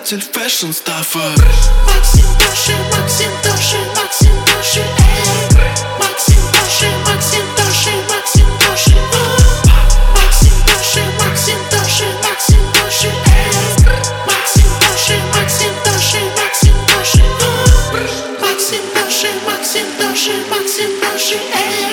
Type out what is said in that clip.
Создатель фэшн стаффа. Максим Доши, Максим Доши, Максим Доши, Максим Доши, Максим Доши, Максим Доши, Максим Доши, Максим Доши, Максим Доши, Максим Доши, Максим Доши, Максим Доши, Максим Доши, Максим Доши, Максим Доши,